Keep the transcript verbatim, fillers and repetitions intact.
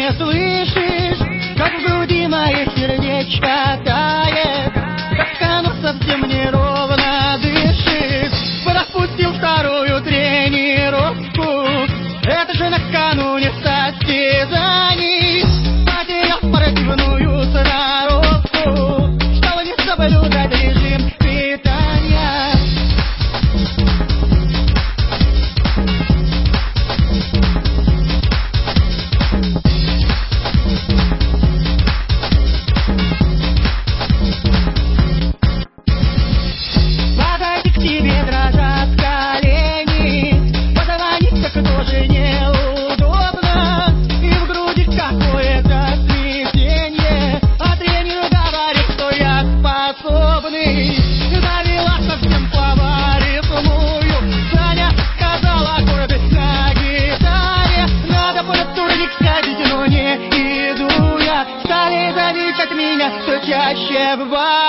не слышишь, как в груди мое сердечко тает, как оно совсем неровно дышит. Пропустил вторую тренировку, это же накануне состязаний. Потерял спортивную сноровку, стало не соблюдать режим питания. Подойти к тебе дрожат колени, позвонить так тоже неудобно, и в груди какое-то смятенье, а тренер говорит, что я способный. Завела совсем фаворитную, Саня сказала аккорды на гитаре. Надо под турник сходить, но не иду я. Стали замечать меня все чаще в баре.